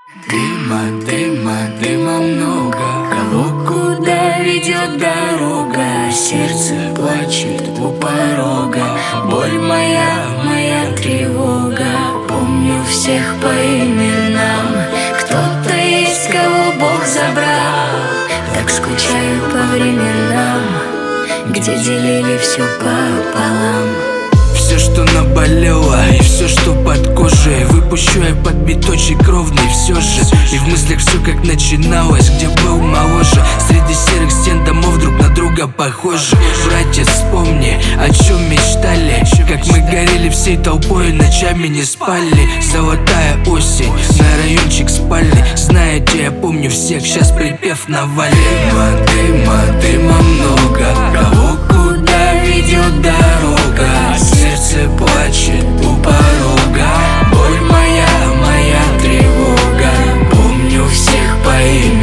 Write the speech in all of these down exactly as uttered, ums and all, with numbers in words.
Дыма, дыма, дыма много. Кого куда ведет дорога? Сердце плачет у порога. Боль моя, моя тревога. Помню всех по именам. Кто-то есть, кого Бог забрал. Так скучаю по временам, где делили все пополам. Все, что наболело, и все, что под кожей, выпущу я под биточек ровный все же. И в мыслях все как начиналось, где был моложе. Среди серых стен домов друг на друга похожи. Братец, вспомни, о чем мечтали, как мы горели всей толпой, ночами не спали. Золотая осень, на райончик спальный. Знаете, я помню всех, сейчас припев навалил. Дыма, дыма, дыма много. Кого куда ведет дорога? Сердце плачет у порога. Боль моя, моя тревога. Помню всех по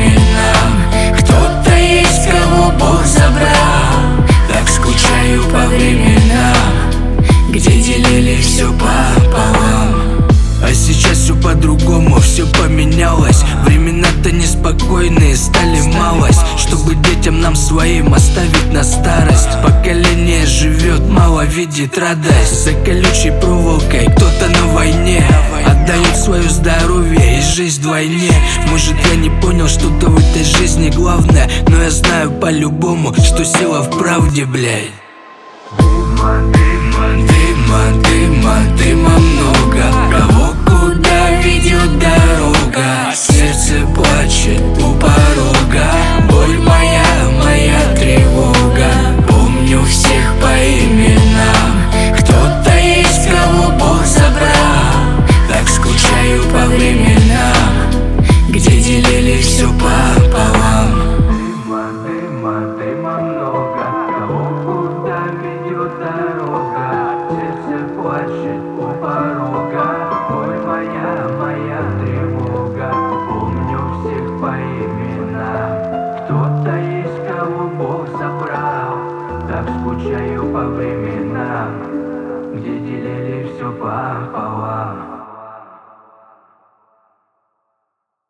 именам. Кто-то есть, кого Бог забрал. Так скучаю по временам, где делили все пополам. А сейчас все по-другому, все поменялось. Времена-то неспокойные, стали малость, чтобы детям нам своим оставить на старость. Поколение живет, мало видит радость. За колючей проволокой кто-то на войне отдает свое здоровье и жизнь вдвойне. Может, я не понял что-то в этой жизни главное, но я знаю по-любому, что сила в правде, блядь. Дыма, дыма, дыма, дыма, дыма много. Кого куда ведет дорога? Сердце плачет у порога. Боль моя, моя тревога. Помню всех по именам. Кто-то есть, кого Бог забрал. Так скучаю по временам, где делили все пополам. Дыма, дыма, дыма много. Кого куда ведет дорога? Сердце плачет у порога. Боль моя, моя тревога. Помню всех по именам. Кто-то есть, кого Бог забрал. Так скучаю по временам, где делили все пополам.